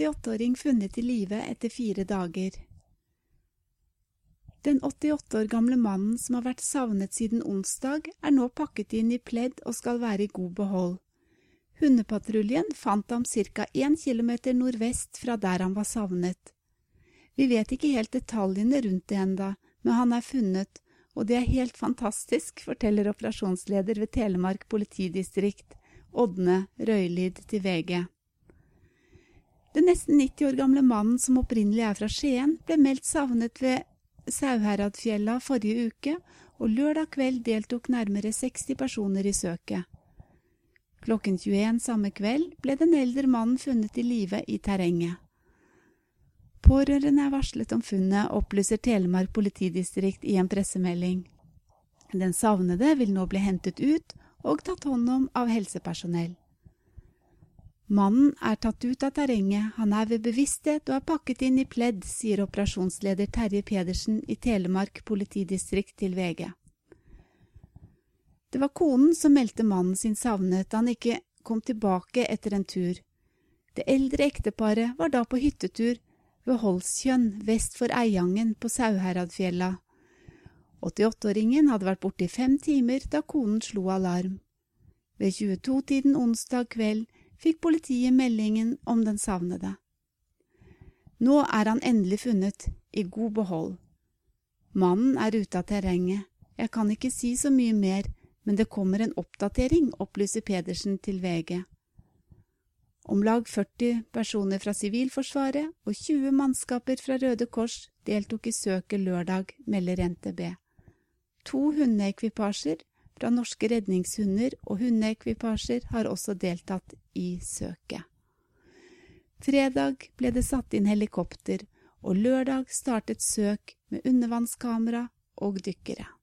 88-åring funnet i live etter 4 dager. Den 88 år gamle mannen som har vært savnet siden onsdag, nå pakket inn i pledd og skal være i god behold. Hundepatruljen fant ham ca. 1 kilometer nordvest fra der han var savnet. Vi vet ikke helt detaljene rundt det enda, men han funnet, og det helt fantastisk, forteller operasjonsleder ved Telemark politidistrikt, Ådne Røylid til VG. Den nesten 90 år gamle mannen som opprinnelig fra Skien, ble meldt savnet ved Sauherradfjella forrige uke, og lørdag kveld deltok nærmere 60 personer i søket. Klokken 21 samme kveld ble den eldre mannen funnet i live i terrenget. Pårørende varslet om funnet, opplyser Telemark politidistrikt i en pressemelding. Den savnede vil nå bli hentet ut og tatt hånd om av helsepersonell. Mannen tatt ut av terrenget, han ved bevissthet og pakket inn i pledd, sier operasjonsleder Terje Pedersen i Telemark politidistrikt til VG. Det var konen som meldte mannen sin savnet da han ikke kom tilbake etter en tur. Det eldre ekteparet var da på hyttetur ved Holskjønn vest for Eiangen på Sauherradfjella. 88-åringen hadde vært borte i 5 timer da konen slo alarm. Ved 22-tiden onsdag kveld fikk politiet meldingen om den savnede. Nå han endelig funnet, i god behold. Mannen ute av terrenget. Jeg kan ikke si så mye mer, men det kommer en oppdatering, opplyser Pedersen til VG. Om lag 40 personer fra Sivilforsvaret og 20 mannskaper fra Røde Kors deltok i søket lørdag, melder NTB. 2 hundeekvipasjer fra norske redningshunder og hundeekvipasjer har også deltatt i søket. Fredag ble det satt inn helikopter, og lørdag startet søk med undervannskamera og dykkere.